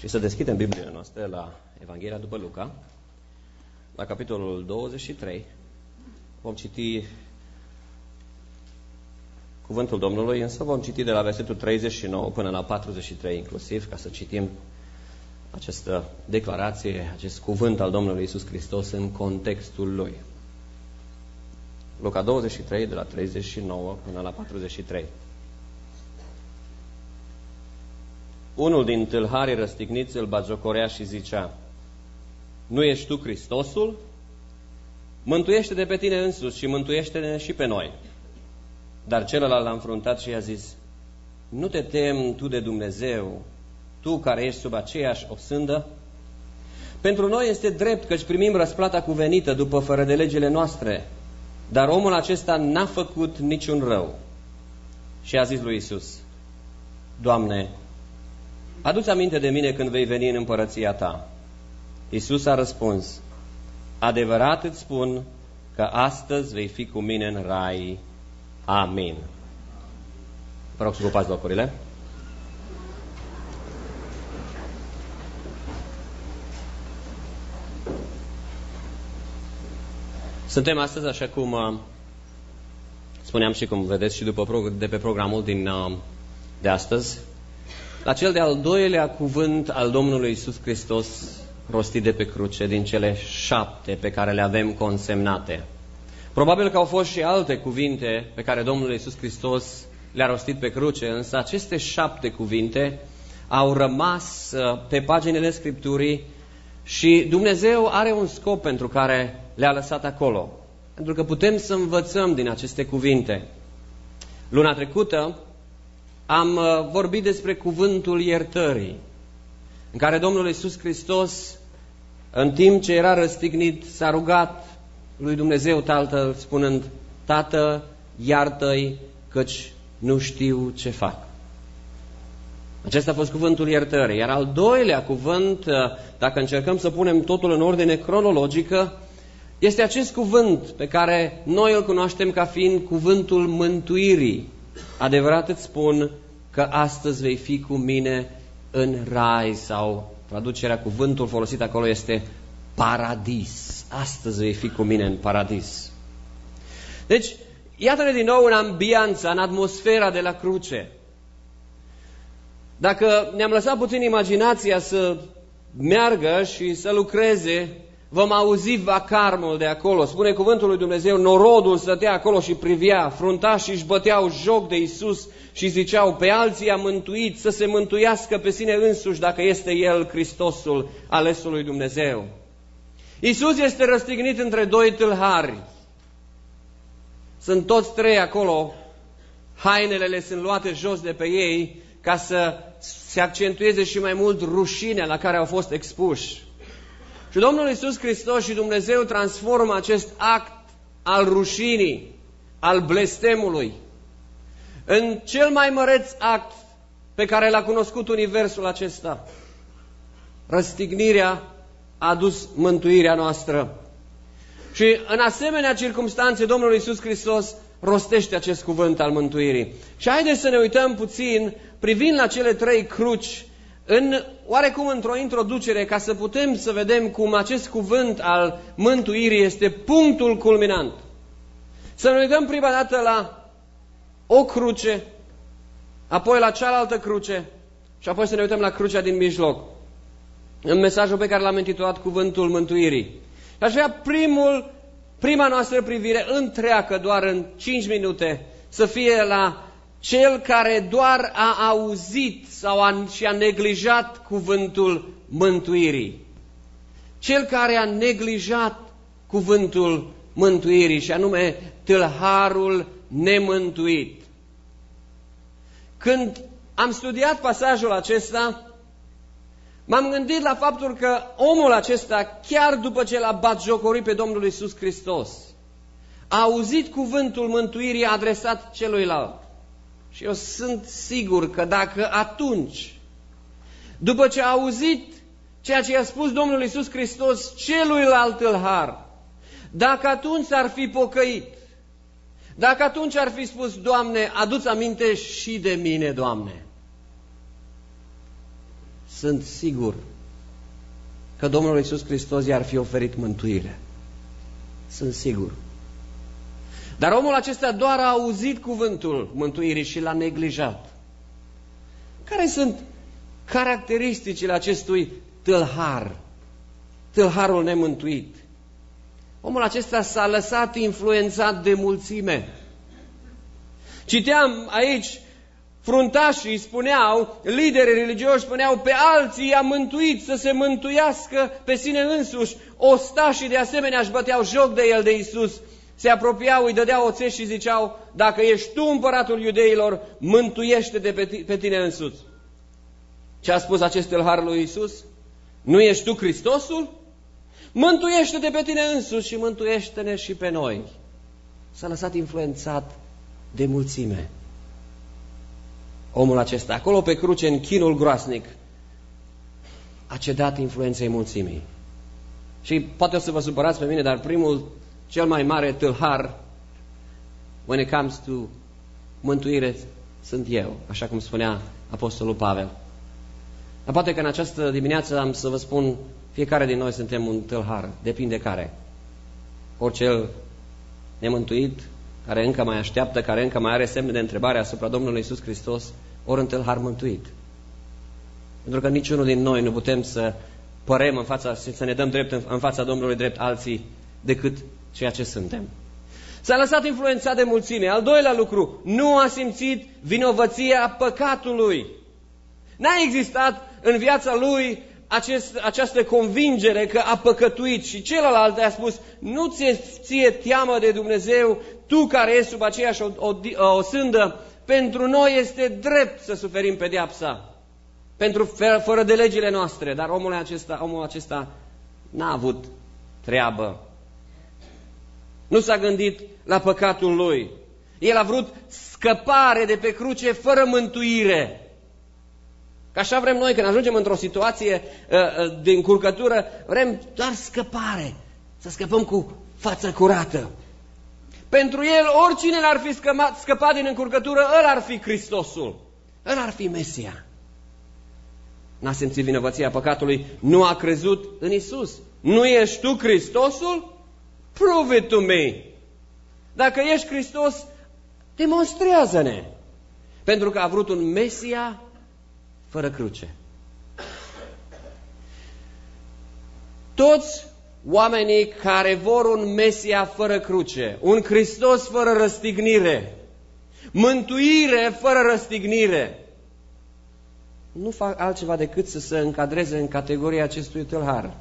Și să deschidem Biblia noastră la Evanghelia după Luca, la capitolul 23. Vom citi cuvântul Domnului, însă vom citi de la versetul 39 până la 43 inclusiv, ca să citim această declarație, acest cuvânt al Domnului Iisus Hristos în contextul lui. Luca 23, de la 39 până la 43. Unul din tâlharii răstigniți îl batjocorea și zicea: nu ești tu Hristosul? Mântuiește-te pe tine însuți și mântuiește-ne și pe noi. Dar celălalt l-a înfruntat și i-a zis: nu te temi tu de Dumnezeu, tu care ești sub aceeași obsândă? Pentru noi este drept căci primim răsplata cuvenită după fără de legile noastre, dar omul acesta n-a făcut niciun rău. Și a zis lui Iisus: Doamne, adu-ți aminte de mine când vei veni în împărăția ta. Iisus a răspuns: adevărat îți spun că astăzi vei fi cu mine în rai. Amin. Vă rog să ocupați locurile. Suntem astăzi, așa cum spuneam și cum vedeți și de pe programul de astăzi, la cel de-al doilea cuvânt al Domnului Iisus Hristos rostit de pe cruce, din cele 7 pe care le avem consemnate. Probabil că au fost și alte cuvinte pe care Domnul Iisus Hristos le-a rostit pe cruce, însă aceste 7 cuvinte au rămas pe paginile Scripturii și Dumnezeu are un scop pentru care le-a lăsat acolo. Pentru că putem să învățăm din aceste cuvinte. Luna trecută am vorbit despre cuvântul iertării, în care Domnul Iisus Hristos, în timp ce era răstignit, s-a rugat lui Dumnezeu Tatăl, spunând: Tată, iartă-i, căci nu știu ce fac. Acesta a fost cuvântul iertării. Iar al doilea cuvânt, dacă încercăm să punem totul în ordine cronologică, este acest cuvânt pe care noi îl cunoaștem ca fiind cuvântul mântuirii. Adevărat îți spun că astăzi vei fi cu mine în rai, sau traducerea, cuvântul folosit acolo este paradis. Astăzi vei fi cu mine în paradis. Deci, iată-ne din nou în ambianța, în atmosfera de la cruce. Dacă ne-am lăsat puțin imaginația să meargă și să lucreze, vom auzi vacarmul de acolo. Spune cuvântul lui Dumnezeu: norodul stătea acolo și privea, fruntașii își băteau joc de Iisus și ziceau: pe alții a mântuit, să se mântuiască pe sine însuși dacă este El Hristosul, alesul lui Dumnezeu. Iisus este răstignit între doi tâlhari. Sunt toți trei acolo, hainele le sunt luate jos de pe ei ca să se accentueze și mai mult rușinea la care au fost expuși. Și Domnul Iisus Hristos și Dumnezeu transformă acest act al rușinii, al blestemului, în cel mai măreț act pe care l-a cunoscut universul acesta. Răstignirea a adus mântuirea noastră. Și în asemenea circumstanțe, Domnul Iisus Hristos rostește acest cuvânt al mântuirii. Și haideți să ne uităm puțin, privind la cele 3 cruci, oarecum într-o introducere, ca să putem să vedem cum acest cuvânt al mântuirii este punctul culminant. Să ne uităm prima dată la o cruce, apoi la cealaltă cruce și apoi să ne uităm la crucea din mijloc, în mesajul pe care l-am intitulat Cuvântul Mântuirii. Și aș vrea prima noastră privire întreagă, doar în 5 minute, să fie la cel care doar a auzit și a neglijat cuvântul mântuirii. Cel care a neglijat cuvântul mântuirii, și anume tâlharul nemântuit. Când am studiat pasajul acesta, m-am gândit la faptul că omul acesta, chiar după ce l-a batjocorit pe Domnul Iisus Hristos, a auzit cuvântul mântuirii adresat celuilalt. Și eu sunt sigur că dacă atunci, după ce a auzit ceea ce i-a spus Domnul Iisus Hristos celuilalt tâlhar, dacă atunci s-ar fi pocăit, dacă atunci ar fi spus: Doamne, adu-ți aminte și de mine, Doamne, sunt sigur că Domnul Iisus Hristos i-ar fi oferit mântuire. Sunt sigur. Dar omul acesta doar a auzit cuvântul mântuirii și l-a neglijat. Care sunt caracteristicile acestui tâlhar? Tâlharul nemântuit. Omul acesta s-a lăsat influențat de mulțime. Citeam aici, fruntașii spuneau, liderii religioși spuneau, pe alții i-a mântuit să se mântuiască pe sine însuși. Ostașii de asemenea își băteau joc de el, de Iisus. Se apropiau, îi dădeau oțet și ziceau, dacă ești tu împăratul iudeilor, mântuiește-te pe tine însuți. Ce a spus acest tâlhar lui Iisus? Nu ești tu Hristosul? Mântuiește-te pe tine însuți și mântuiește-ne și pe noi. S-a lăsat influențat de mulțime. Omul acesta, acolo pe cruce, în chinul groasnic, a cedat influenței mulțimii. Și poate o să vă supărați pe mine, dar primul, cel mai mare tâlhar, when it comes to mântuire, sunt eu, așa cum spunea Apostolul Pavel. Dar poate că în această dimineață am să vă spun, fiecare din noi suntem un tâlhar, depinde care. Orice el nemântuit, care încă mai așteaptă, care încă mai are semne de întrebare asupra Domnului Iisus Hristos, ori un tâlhar mântuit. Pentru că niciunul din noi nu putem să părem în fața, să ne dăm drept în fața Domnului drept alții decât ceea ce suntem. S-a lăsat influențat de mulțime. Al doilea lucru, nu a simțit vinovăția păcatului. N-a existat în viața lui această convingere că a păcătuit și celălalt a spus, nu ție teamă de Dumnezeu, tu care ești sub aceeași o sândă, pentru noi este drept să suferim pedeapsa, fără de legile noastre, dar omul acesta n-a avut treabă. Nu s-a gândit la păcatul lui. El a vrut scăpare de pe cruce fără mântuire. Că așa vrem noi, când ajungem într-o situație de încurcătură, vrem doar scăpare, să scăpăm cu față curată. Pentru el, oricine l-ar fi scăpat din încurcătură, ăla ar fi Hristosul, ăla ar fi Mesia. N-a simțit vinovăția păcatului, nu a crezut în Iisus. Nu ești tu Hristosul? Prove it to me. Dacă ești Hristos, demonstrează-ne. Pentru că a vrut un Mesia fără cruce. Toți oamenii care vor un Mesia fără cruce, un Hristos fără răstignire, mântuire fără răstignire, nu fac altceva decât să se încadreze în categoria acestui tâlhar.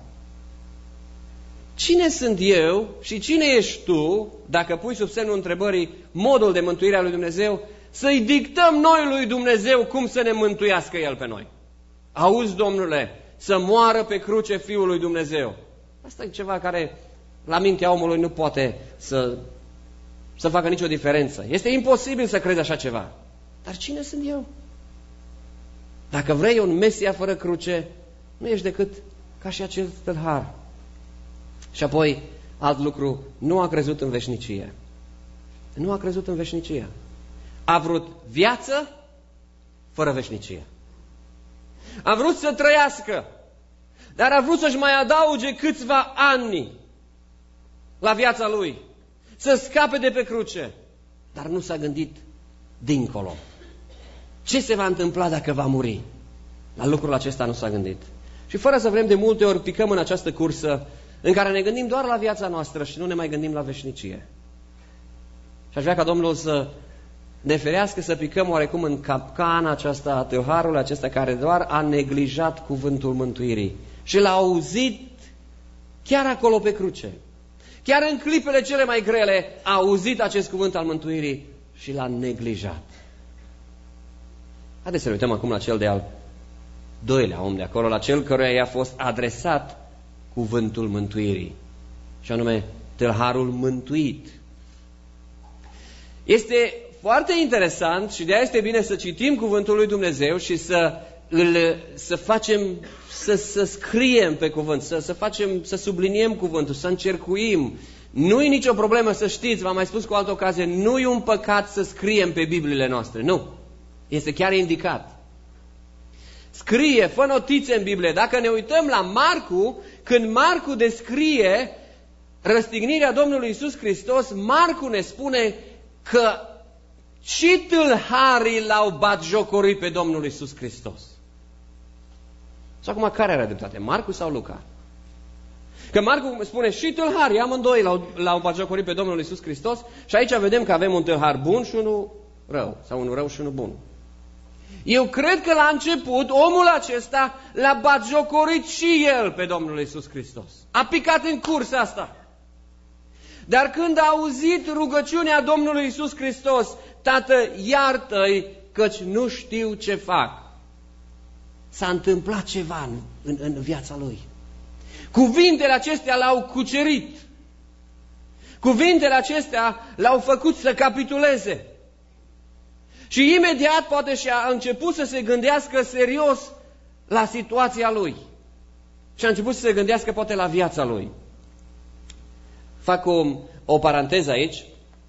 Cine sunt eu și cine ești tu, dacă pui sub semnul întrebării modul de mântuire a lui Dumnezeu, să-i dictăm noi lui Dumnezeu cum să ne mântuiască El pe noi? Auzi, Domnule, să moară pe cruce Fiul lui Dumnezeu. Asta e ceva care la mintea omului nu poate să facă nicio diferență. Este imposibil să crezi așa ceva. Dar cine sunt eu? Dacă vrei un Mesia fără cruce, nu ești decât ca și acel tâlhar. Și apoi, alt lucru, nu a crezut în veșnicie. Nu a crezut în veșnicie. A vrut viață fără veșnicie. A vrut să trăiască, dar a vrut să-și mai adauge câțiva ani la viața lui, să scape de pe cruce, dar nu s-a gândit dincolo. Ce se va întâmpla dacă va muri? La lucrul acesta nu s-a gândit. Și fără să vrem, de multe ori picăm în această cursă în care ne gândim doar la viața noastră și nu ne mai gândim la veșnicie. Și aș vrea ca Domnul să ne ferească să picăm oarecum în capcana aceasta a tâlharului acesta care doar a neglijat cuvântul mântuirii și l-a auzit chiar acolo pe cruce. Chiar în clipele cele mai grele a auzit acest cuvânt al mântuirii și l-a neglijat. Haideți să ne uităm acum la cel de-al doilea om de acolo, la cel căruia i-a fost adresat cuvântul mântuirii, și anume tâlharul mântuit. Este foarte interesant și de aia este bine să citim cuvântul lui Dumnezeu și să scriem pe cuvânt, să subliniem cuvântul, să încercuim. Nu e nicio problemă, să știți, v-am mai spus cu altă ocazie, nu e un păcat să scriem pe Bibliile noastre, nu. Este chiar indicat. scrie, fă notițe în Biblie. Dacă ne uităm la Marcu, când Marcu descrie răstignirea Domnului Iisus Hristos, Marcu ne spune că și tâlharii l-au batjocorit pe Domnul Iisus Hristos. Și acum care are dreptate, Marcu sau Luca? Că Marcu spune și tâlharii, amândoi l-au batjocorit pe Domnul Iisus Hristos și aici vedem că avem un tâlhar bun și unul rău, sau unul rău și unul bun. Eu cred că la început omul acesta l-a batjocorit și el pe Domnul Iisus Hristos. A picat în cursa asta. Dar când a auzit rugăciunea Domnului Iisus Hristos, Tată, iartă-i, căci nu știu ce fac, s-a întâmplat ceva în viața lui. Cuvintele acestea l-au cucerit. Cuvintele acestea l-au făcut să capituleze. Și imediat poate și-a început să se gândească serios la situația lui. Și a început să se gândească poate la viața lui. Fac o paranteză aici.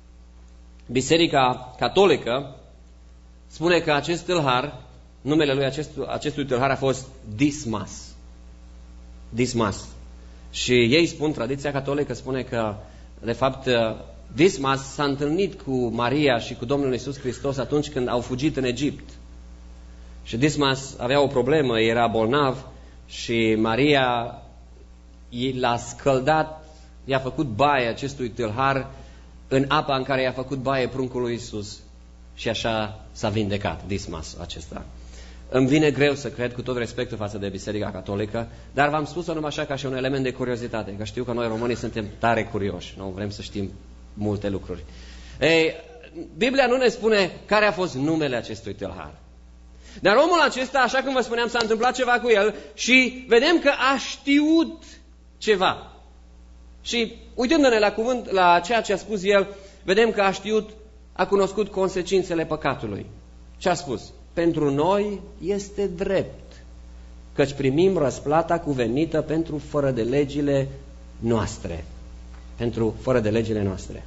Biserica Catolică spune că acest tâlhar, numele lui acestui tâlhar a fost Dismas. Dismas. Și ei spun, tradiția catolică spune că, de fapt, Dismas s-a întâlnit cu Maria și cu Domnul Iisus Hristos atunci când au fugit în Egipt. Și Dismas avea o problemă, era bolnav și Maria l-a scăldat, i-a făcut baie acestui tâlhar în apa în care i-a făcut baie pruncul lui Iisus. Și așa s-a vindecat Dismas acesta. Îmi vine greu să cred, cu tot respectul față de Biserica Catolică, dar v-am spus-o numai așa ca și un element de curiozitate, că știu că noi românii suntem tare curioși, nu vrem să știm multe lucruri. Ei, Biblia nu ne spune care a fost numele acestui tâlhar. Dar omul acesta, așa cum vă spuneam, s-a întâmplat ceva cu el și vedem că a știut ceva. Și uitându-ne la cuvânt, la ceea ce a spus el, vedem că a știut, a cunoscut consecințele păcatului. Ce a spus? Pentru noi este drept, căci primim răsplata cuvenită pentru fără de legile noastre. Pentru fără de legile noastre.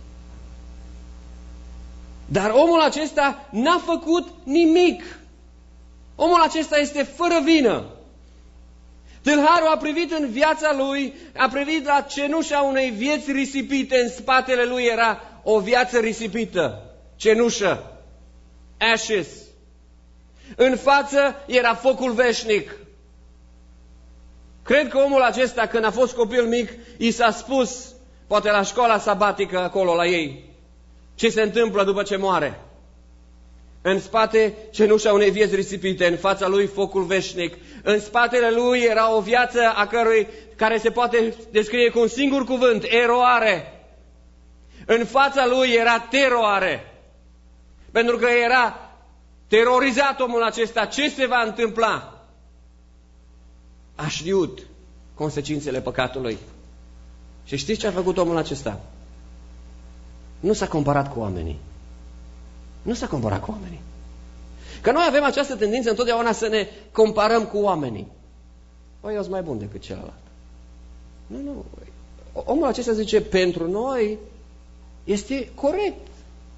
Dar omul acesta n-a făcut nimic. Omul acesta este fără vină. Tâlharul a privit în viața lui, a privit la cenușa unei vieți risipite, în spatele lui era o viață risipită, cenușă, ashes. În față era focul veșnic. Cred că omul acesta, când a fost copil mic, i s-a spus, poate la școala sabatică acolo la ei, ce se întâmplă după ce moare. În spate, cenușa unei vieți risipite, în fața lui focul veșnic. În spatele lui era o viață care se poate descrie cu un singur cuvânt, eroare. În fața lui era teroare. Pentru că era terorizat omul acesta. Ce se va întâmpla? A știut consecințele păcatului. Și știți ce a făcut omul acesta? Nu s-a comparat cu oamenii. Nu s-a comparat cu oamenii. Că noi avem această tendință întotdeauna să ne comparăm cu oamenii. Păi, eu sunt mai bun decât celălalt. Nu. Omul acesta zice, pentru noi este corect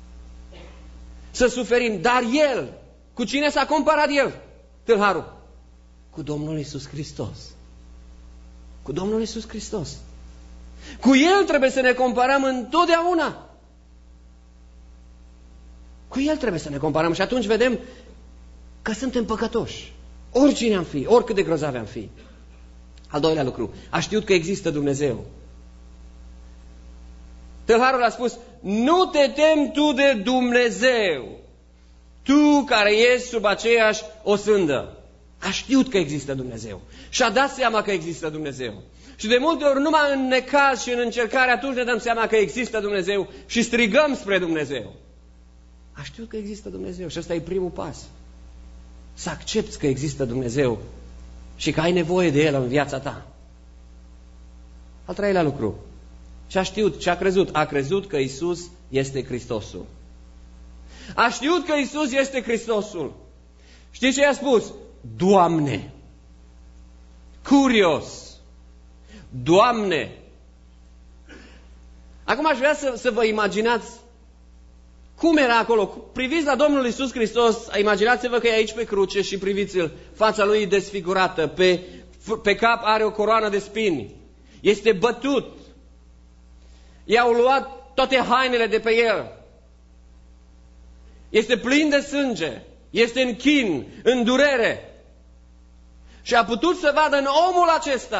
să suferim. Dar el, cu cine s-a comparat el, tâlharul? Cu Domnul Iisus Hristos. Cu Domnul Iisus Hristos. Cu el trebuie să ne comparăm întotdeauna. Cu el trebuie să ne comparăm și atunci vedem că suntem păcătoși. Oricine am fi, oricât de grozavi am fi. Al doilea lucru, a știut că există Dumnezeu. Tâlharul a spus, nu te temi tu de Dumnezeu, tu care ești sub aceeași osândă. A știut că există Dumnezeu și a dat seama că există Dumnezeu. Și de multe ori numai în necaz și în încercare atunci ne dăm seama că există Dumnezeu și strigăm spre Dumnezeu. A știut că există Dumnezeu și ăsta e primul pas. Să accepți că există Dumnezeu și că ai nevoie de El în viața ta. Al treilea lucru. Ce a știut, ce a crezut? A crezut că Iisus este Hristosul. A știut că Iisus este Hristosul. Știți ce i-a spus? Doamne! Curios! Doamne! Acum aș vrea să vă imaginați Cum era acolo? Priviți la Domnul Iisus Hristos, imaginați-vă că e aici pe cruce și priviți-l, fața lui desfigurată, pe cap are o coroană de spini, este bătut, i-au luat toate hainele de pe el, este plin de sânge, este în chin, în durere. Și a putut să vadă în omul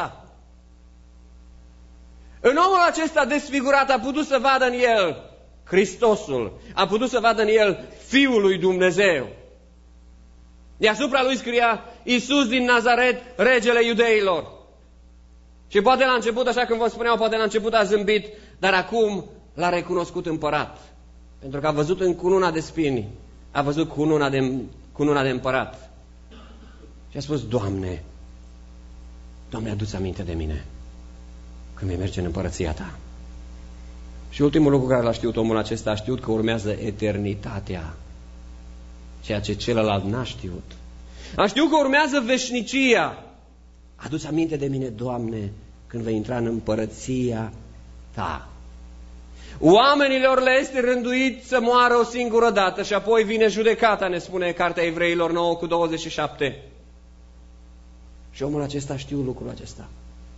acesta desfigurat, a putut să vadă în el Hristosul, a putut să vadă în el Fiul lui Dumnezeu. Deasupra lui scria Iisus din Nazaret, regele iudeilor. Și poate la început, așa cum vă spuneau, poate la început a zâmbit, dar acum l-a recunoscut împărat. Pentru că a văzut în cununa de spini, a văzut cununa de împărat. Și a spus, Doamne, adu-ți aminte de mine când vei merge în împărăția ta. Și ultimul lucru care l-a știut omul acesta, a știut că urmează eternitatea, ceea ce celălalt n-a știut. A știut că urmează veșnicia. Adu-ți aminte de mine, Doamne, când vei intra în împărăția ta. Oamenilor le este rânduit să moară o singură dată și apoi vine judecata, ne spune Cartea Evreilor 9:27. Și omul acesta știu lucrul acesta.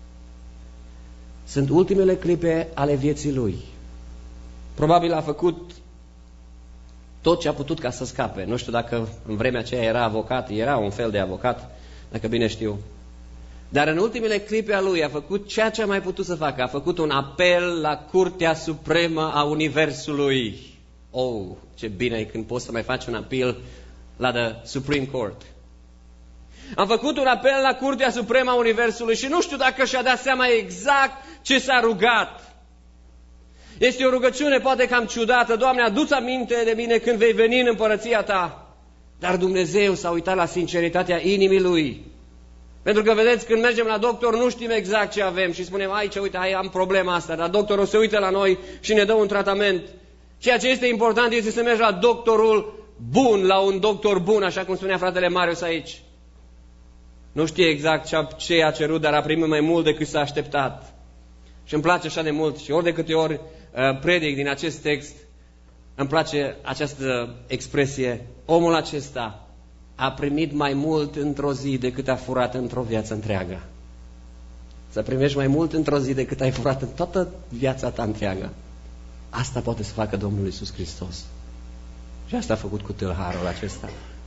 Sunt ultimele clipe ale vieții lui. Probabil a făcut tot ce a putut ca să scape. Nu știu dacă în vremea aceea era avocat, era un fel de avocat, dacă bine știu. Dar în ultimele clipe a lui a făcut ceea ce a mai putut să facă. A făcut un apel la Curtea Supremă a Universului. Oh, ce bine e când poți să mai faci un apel la the Supreme Court. Am făcut un apel la Curtea Supremă a Universului și nu știu dacă și-a dat seama exact ce s-a rugat. Este o rugăciune poate cam ciudată. Doamne, adu-ți aminte de mine când vei veni în împărăția ta. Dar Dumnezeu s-a uitat la sinceritatea inimii lui. Pentru că, vedeți, când mergem la doctor, nu știm exact ce avem și spunem, aici, uite, am problema asta, dar doctorul se uită la noi și ne dă un tratament. Ceea ce este important este să mergi la doctorul bun, la un doctor bun, așa cum spunea fratele Marius aici. Nu știe exact ce a cerut, dar a primit mai mult decât s-a așteptat. Și îmi place așa de mult și ori de câte ori predic din acest text, îmi place această expresie, omul acesta a primit mai mult într-o zi decât a furat într-o viață întreagă. Să primești mai mult într-o zi decât ai furat în toată viața ta întreagă. Asta poate să facă Domnul Iisus Hristos. Și asta a făcut cu tâlharul acesta.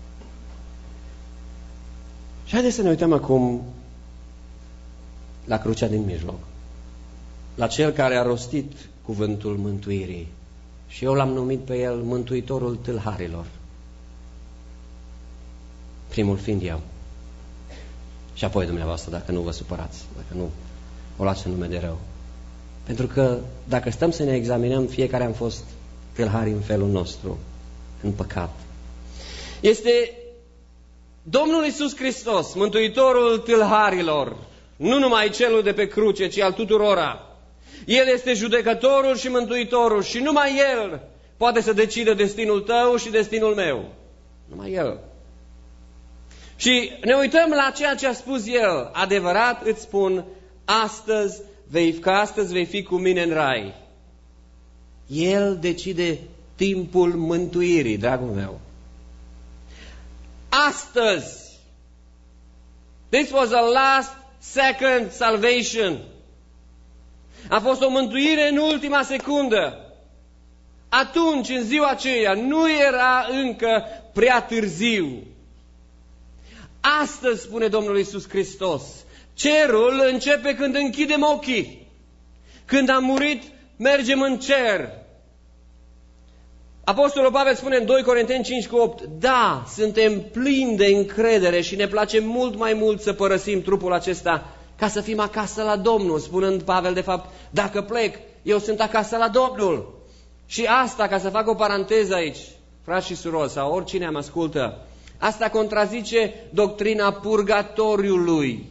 Și haideți să ne uităm acum la crucea din mijloc. La cel care a rostit cuvântul mântuirii. Și eu l-am numit pe el Mântuitorul tâlharilor. Primul fiind eu. Și apoi dumneavoastră, dacă nu vă supărați, dacă nu o luați în nume de rău. Pentru că dacă stăm să ne examinăm, fiecare am fost tâlhari în felul nostru, în păcat. Este Domnul Iisus Hristos, Mântuitorul tâlharilor, nu numai celul de pe cruce, ci al tuturora. El este judecătorul și mântuitorul și numai El poate să decidă destinul tău și destinul meu. Numai El. Și ne uităm la ceea ce a spus El. Adevărat îți spun, astăzi vei fi cu mine în rai. El decide timpul mântuirii, dragul meu. Astăzi. This was a last second salvation. A fost o mântuire în ultima secundă. Atunci, în ziua aceea, nu era încă prea târziu. Astăzi, spune Domnul Iisus Hristos, cerul începe când închidem ochii. Când am murit, mergem în cer. Apostolul Pavel spune în 2 Corinteni 5:8, da, suntem plini de încredere și ne place mult mai mult să părăsim trupul acesta ca să fim acasă la Domnul, spunând Pavel, de fapt, dacă plec, eu sunt acasă la Domnul. Și asta, ca să fac o paranteză aici, frați și surori, sau oricine mă ascultă, asta contrazice doctrina purgatoriului.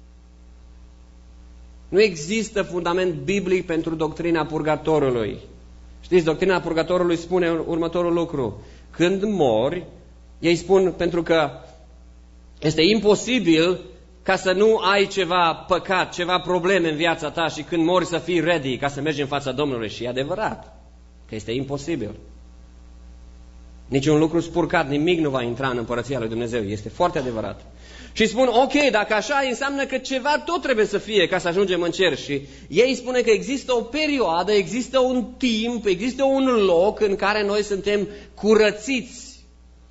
Nu există fundament biblic pentru doctrina purgatoriului. Știți, doctrina purgatoriului spune următorul lucru. Când mori, ei spun, pentru că este imposibil ca să nu ai ceva păcat, ceva probleme în viața ta și când mori să fii ready ca să mergi în fața Domnului. Și e adevărat că este imposibil. Niciun lucru spurcat, nimic nu va intra în împărăția lui Dumnezeu. Este foarte adevărat. Și spun, ok, dacă așa înseamnă că ceva tot trebuie să fie ca să ajungem în cer. Și ei spune că există o perioadă, există un timp, există un loc în care noi suntem curățiți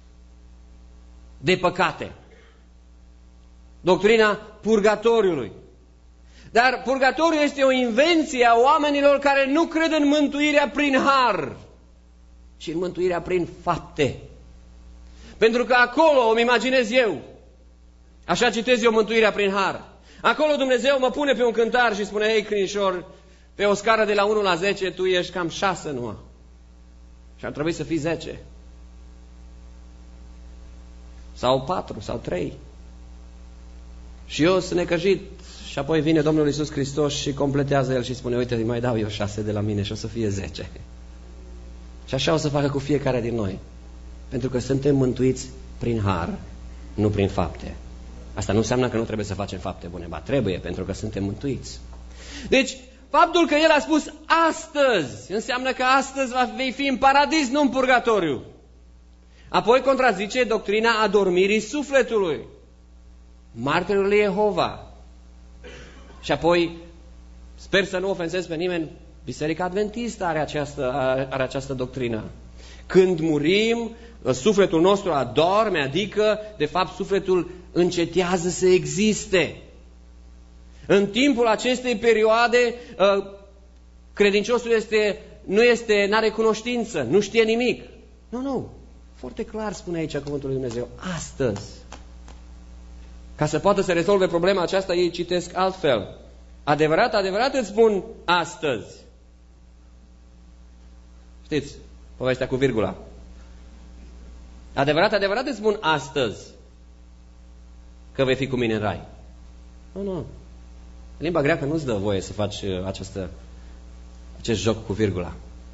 de păcate. Doctrina purgatoriului. Dar purgatoriul este o invenție a oamenilor care nu cred în mântuirea prin har, ci în mântuirea prin fapte. Pentru că acolo îmi imaginez eu, așa citez eu mântuirea prin har. Acolo Dumnezeu mă pune pe un cântar și spune, ei, crinișor, pe o scară de la 1 la 10, tu ești cam 6 numai. Și ar trebui să fii 10. Sau 4, sau 3. Și eu sunt necăjit. Și apoi vine Domnul Iisus Hristos și completează El și spune, uite, îi mai dau eu 6 de la mine și o să fie 10. Și așa o să facă cu fiecare din noi. Pentru că suntem mântuiți prin har, nu prin fapte. Asta nu înseamnă că nu trebuie să facem fapte bune, ba trebuie, pentru că suntem mântuiți. Deci, faptul că El a spus astăzi, înseamnă că astăzi vei fi în paradis, nu în purgatoriu. Apoi contrazice doctrina adormirii sufletului. Martirul lui Jehova. Și apoi, sper să nu ofensez pe nimeni, Biserica Adventistă are această doctrină. Când murim, sufletul nostru adorme, adică, de fapt, sufletul încetează să existe. În timpul acestei perioade, credinciosul n-are cunoștință, nu știe nimic. Nu. Foarte clar spune aici cuvântul lui Dumnezeu. Astăzi. Ca să poată să rezolve problema aceasta, ei citesc altfel. Adevărat îți spun astăzi. Știți, povestea cu virgula. Adevărat îți spun astăzi că vei fi cu mine în rai. Nu. Limba greacă nu-ți dă voie să faci acest joc cu virgula.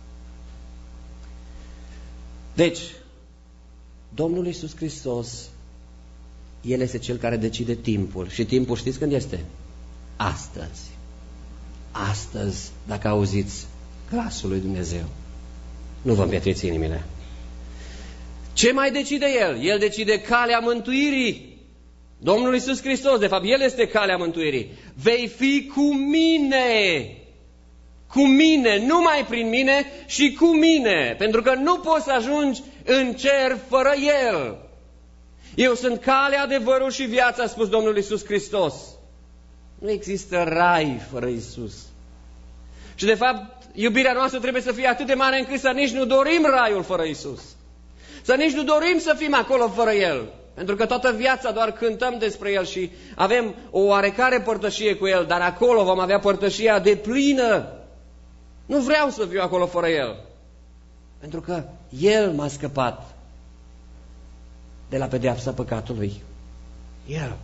Deci, Domnul Iisus Hristos, El este Cel care decide timpul. Și timpul știți când este? Astăzi. Astăzi, dacă auziți glasul lui Dumnezeu. Nu vă împietriți inimile. Ce mai decide El? El decide calea mântuirii. Domnul Iisus Hristos, de fapt, El este calea mântuirii. Vei fi cu mine. Cu mine, numai prin mine și cu mine. Pentru că nu poți să ajungi în cer fără El. Eu sunt calea, adevărul și viața, a spus Domnul Iisus Hristos. Nu există rai fără Iisus. Și de fapt, iubirea noastră trebuie să fie atât de mare încât să nici nu dorim raiul fără Iisus. Să nici nu dorim să fim acolo fără El. Pentru că toată viața doar cântăm despre El și avem o oarecare părtășie cu El, dar acolo vom avea părtășia deplină. Nu vreau să fiu acolo fără El. Pentru că El m-a scăpat de la pedeapsa păcatului. El.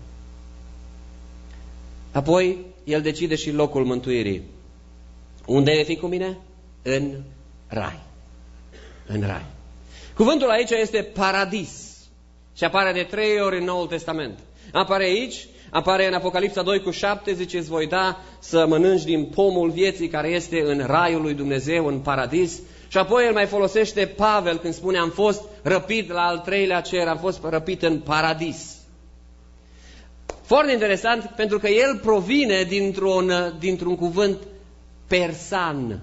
Apoi, El decide și locul mântuirii. Unde vei fi cu mine? În rai. În rai. Cuvântul aici este paradis. Și apare de 3 ori în Noul Testament. Apare aici, apare în Apocalipsa 2:7, zice, îți voi da să mănânci din pomul vieții care este în raiul lui Dumnezeu, în paradis. Și apoi el mai folosește Pavel când spune, am fost răpit la al 3-lea cer, am fost răpit în paradis. Foarte interesant, pentru că el provine dintr-un cuvânt persan.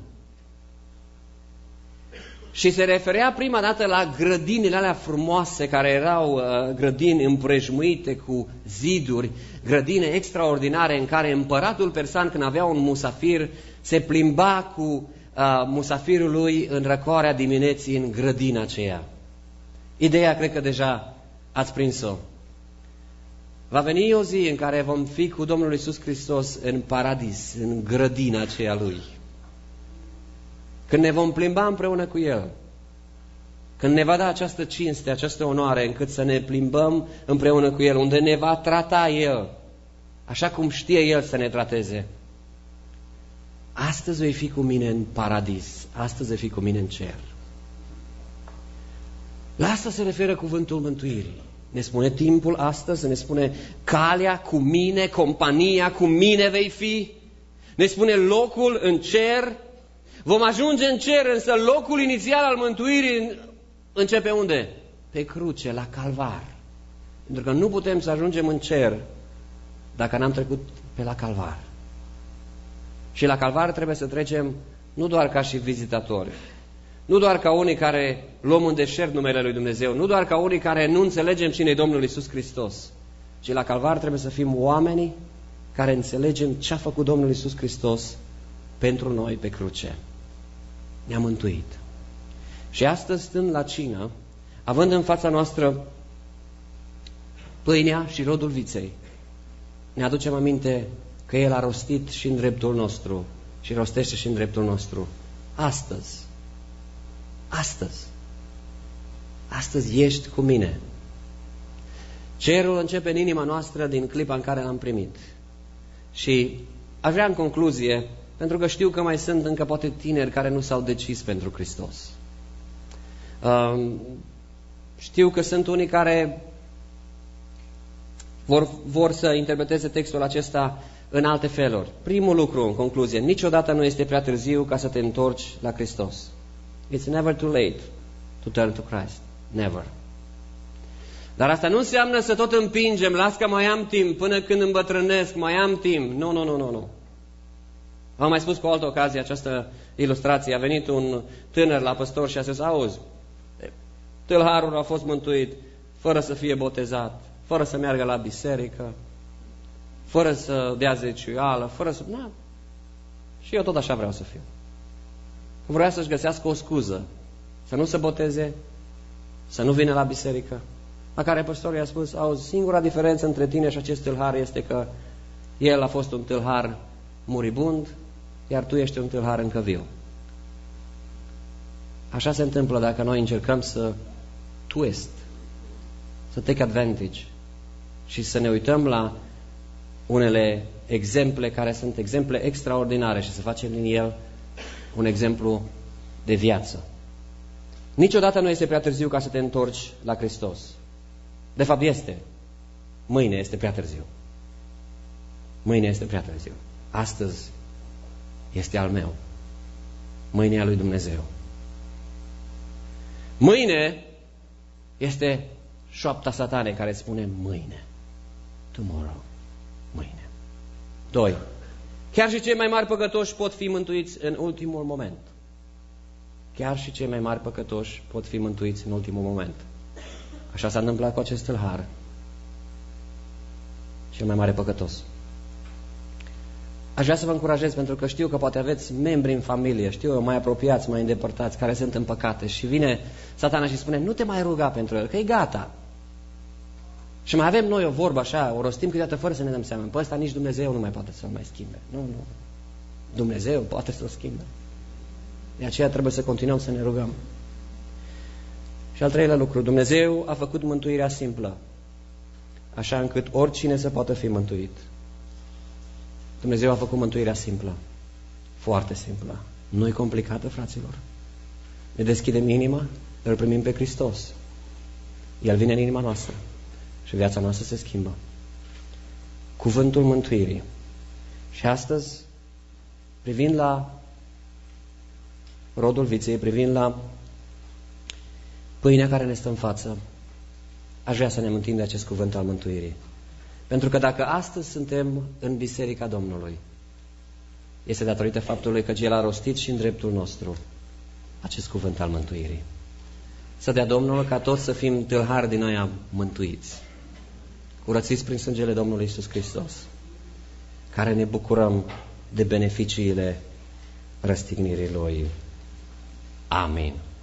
Și se referea prima dată la grădinile alea frumoase, care erau grădini împrejmuite cu ziduri, grădini extraordinare în care împăratul persan, când avea un musafir, se plimba cu musafirul lui în răcoarea dimineții în grădina aceea. Ideea cred că deja ați prins-o. Va veni o zi în care vom fi cu Domnul Iisus Hristos în paradis, în grădina aceea Lui. Când ne vom plimba împreună cu El, când ne va da această cinste, această onoare, încât să ne plimbăm împreună cu El, unde ne va trata El, așa cum știe El să ne trateze. Astăzi vei fi cu mine în paradis, astăzi vei fi cu mine în cer. La asta se referă cuvântul mântuirii. Ne spune timpul astăzi, ne spune calea cu mine, compania cu mine vei fi, ne spune locul în cer. Vom ajunge în cer, însă locul inițial al mântuirii începe unde? Pe cruce, la Calvar. Pentru că nu putem să ajungem în cer dacă n-am trecut pe la Calvar. Și la Calvar trebuie să trecem nu doar ca și vizitatori, nu doar ca unii care luăm în deșert numele Lui Dumnezeu, nu doar ca unii care nu înțelegem cine e Domnul Iisus Hristos, ci la Calvar trebuie să fim oamenii care înțelegem ce a făcut Domnul Iisus Hristos pentru noi pe cruce. Ne-a mântuit. Și astăzi, stând la cină, având în fața noastră pâinea și rodul viței, ne aducem aminte că El a rostit și în dreptul nostru și rostește și în dreptul nostru. Astăzi ești cu mine. Cerul începe în inima noastră din clipa în care l-am primit. Și aș vrea în concluzie, pentru că știu că mai sunt încă poate tineri care nu s-au decis pentru Hristos. Știu că sunt unii care vor să interpreteze textul acesta în alte feluri. Primul lucru, în concluzie, niciodată nu este prea târziu ca să te întorci la Hristos. It's never too late to turn to Christ. Never. Dar asta nu înseamnă să tot împingem, las că mai am timp, până când îmbătrânesc, mai am timp. Nu. Am mai spus cu o altă ocazie această ilustrație. A venit un tânăr la păstor și a spus, auzi, tâlharul a fost mântuit fără să fie botezat, fără să meargă la biserică, fără să dea zeciuială, fără să... Na. Și eu tot așa vreau să fiu. Vrea să-și găsească o scuză, să nu se boteze, să nu vină la biserică. La care păstorul i-a spus, auzi, singura diferență între tine și acest tâlhar este că el a fost un tâlhar muribund, iar tu ești un tâlhar încă viu. Așa se întâmplă dacă noi încercăm să twist, să take advantage și să ne uităm la unele exemple care sunt exemple extraordinare și să facem din el un exemplu de viață. Niciodată nu este prea târziu ca să te întorci la Hristos. De fapt este. Mâine este prea târziu. Mâine este prea târziu. Astăzi este al meu. Mâine e al lui Dumnezeu. Mâine este șoapta satanei care spune mâine. Tomorrow. Mâine. 2. Chiar și cei mai mari păcătoși pot fi mântuiți în ultimul moment. Chiar și cei mai mari păcătoși pot fi mântuiți în ultimul moment. Așa s-a întâmplat cu acest tâlhar. Cel mai mare păcătos. Aș vrea să vă încurajez, pentru că știu că poate aveți membri în familie, știu eu, mai apropiați, mai îndepărtați, care sunt în păcate și vine Satana și spune, nu te mai ruga pentru el, că e gata. Și mai avem noi o vorbă așa, o rostim câteodată fără să ne dăm seama. Pe ăsta nici Dumnezeu nu mai poate să-l mai schimbe. Nu. Dumnezeu poate să-l schimbe. De aceea trebuie să continuăm să ne rugăm. Și al treilea lucru, Dumnezeu a făcut mântuirea simplă, așa încât oricine să poată fi mântuit. Dumnezeu a făcut mântuirea simplă, foarte simplă, nu-i complicată, fraților. Ne deschidem inima, îl primim pe Hristos. El vine în inima noastră și viața noastră se schimbă. Cuvântul mântuirii. Și astăzi, privind la rodul viței, privind la pâinea care ne stă în față, aș vrea să ne amintim de acest cuvânt al mântuirii. Pentru că dacă astăzi suntem în Biserica Domnului, este datorită faptului că El a rostit și în dreptul nostru acest cuvânt al mântuirii. Să dea Domnul ca toți să fim tâlhari din aia mântuiți, curățiți prin sângele Domnului Iisus Hristos, care ne bucurăm de beneficiile răstignirii Lui. Amin.